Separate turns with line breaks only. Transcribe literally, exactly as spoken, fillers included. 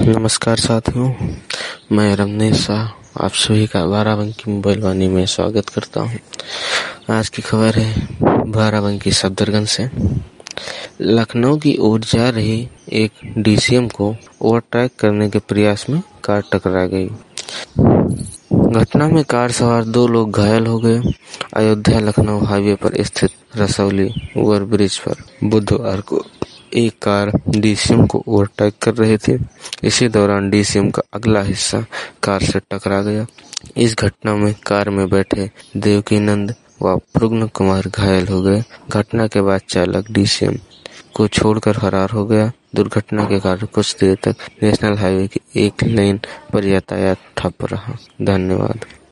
नमस्कार साथियों, मैं रमनेश शाह आप सभी का बाराबंकी मोबाइल वाणी में स्वागत करता हूं। आज की खबर है बाराबंकी सफदरगंज से। लखनऊ की ओर जा रही एक डीसीएम को ओवरटेक करने के प्रयास में कार टकरा गई। घटना में कार सवार दो लोग घायल हो गए। अयोध्या लखनऊ हाईवे पर स्थित रसौली ओवरब्रिज पर बुधवार को एक कार डीसीएम को ओवरटेक कर रही थी। इसी दौरान डीसीएम का अगला हिस्सा कार से टकरा गया। इस घटना में कार में बैठे देवकीनंद व प्रज्ञ कुमार घायल हो गए। घटना के बाद चालक डीसीएम को छोड़कर फरार हो गया। दुर्घटना के कारण कुछ देर तक नेशनल हाईवे की एक लेन पर यातायात ठप रहा। धन्यवाद।